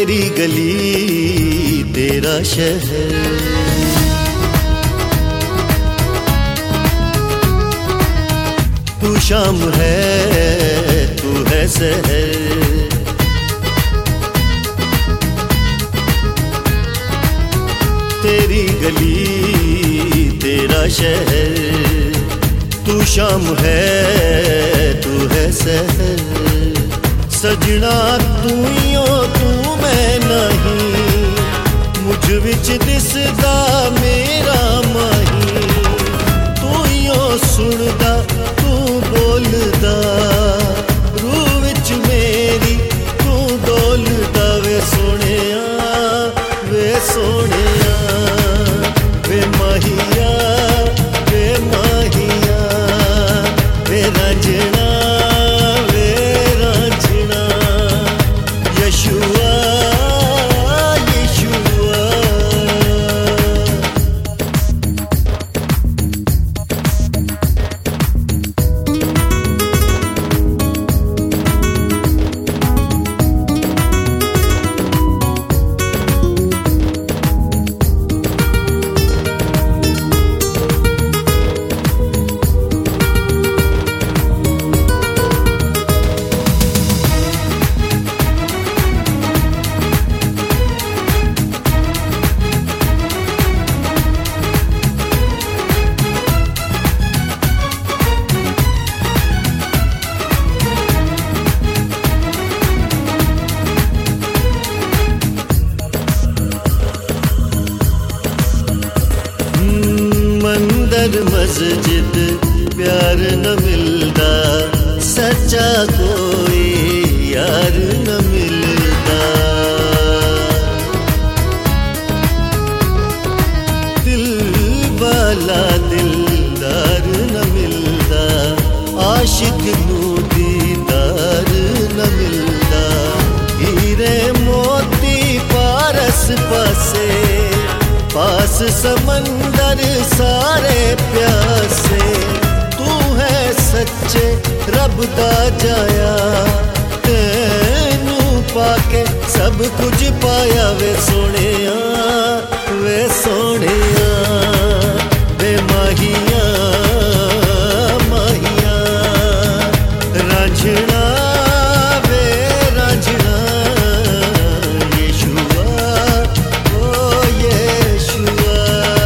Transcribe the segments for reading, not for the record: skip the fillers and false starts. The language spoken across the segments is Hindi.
तेरी गली तेरा शहर, तू शाम है तू है सहर। तेरी गली तेरा शहर, तू शाम है तू है सहर। सजना तू ही तू मैं नहीं, मुझ विच दिसदा मेरा माही। तू ही सुनदा तू बोलदा, रूह विच मेरी तू डोलदा। वे सोहणिया वे सोहणिया वे माहिया वे माहिया, वे रांझणा वे रांझणा। यशुआ यशुआ, मंदिर मस्जिद प्यार न मिलदा, सच्चा कोई यार न मिलदा। दिल वाला दिलदार न मिलदा, आशिक नू दीदार न मिलदा। हीरे मोती पारस पासे, पास समंदर सारे प्यासे। तू है सच्चे रब दा जाया, तेनू पाके सब कुछ पाया। वे सोहणिया वे सोहणिया वे माहिया माहिया। रांझणा वे रांझणा, यशुआ ओ यशुआ।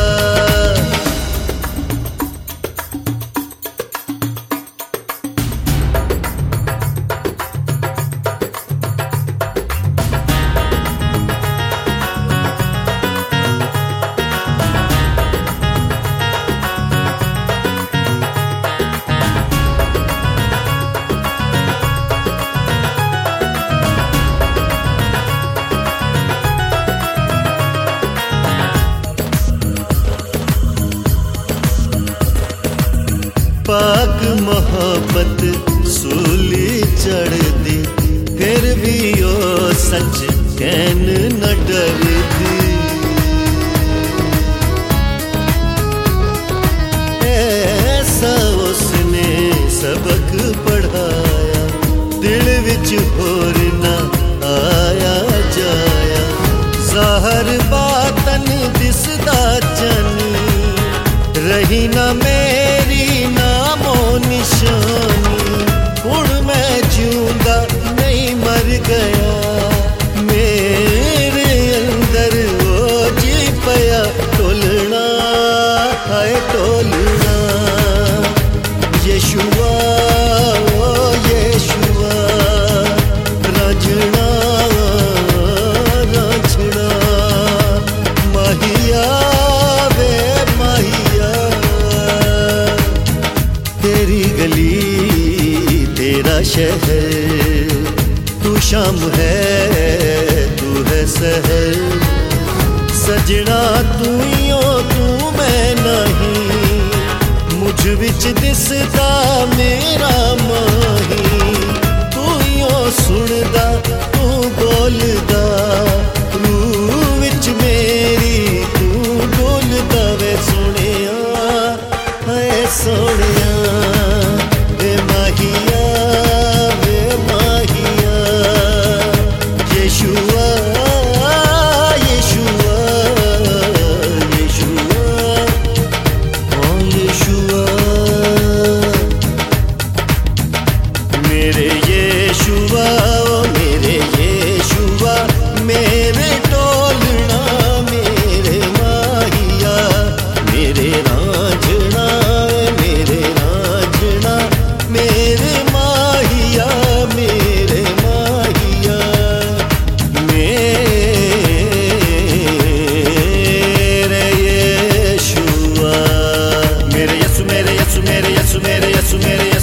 पाक मोहब्बत सूली चढ़दी, फिर भी ओ सच कहन न डरदी। ऐसा उसने सबक पढ़ाया, दिल विच होर न आया जाया। ज़ाहर बातन दिसदा चन, रही ना मेरी नामो निशानी। हुण मैं जिऊंदा नहीं मर गया, मेरे अंदर वो जी पया टोलना हाय टोलना। यशुआ ओ यशुआ, रांझणा रांझणा। माहिया वे माहिया, तेरी गली तेरा शहर, तू शाम है तू है सहर। सजना तू ही तू मैं नहीं, मुझ विच दिसदा मेरा माही। तू ही सुनदा तू बोलदा, रूह विच मेरी तू डोलदा। वे सोहणिया है सोहणिया वे माहिया वे माहिया। यशुआ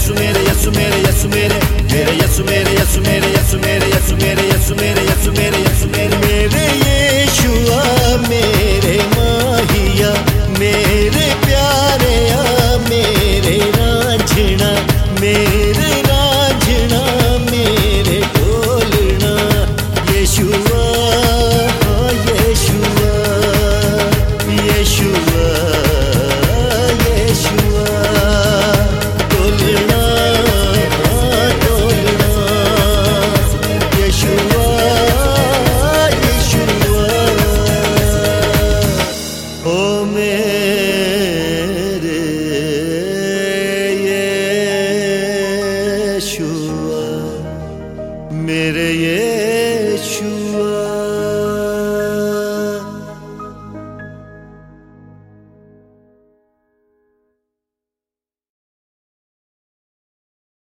यसु मेरे, यसु मेरे, यसु मेरे, मेरे यसु मेरे, यसु मेरे, यसु मेरे, यसु मेरे,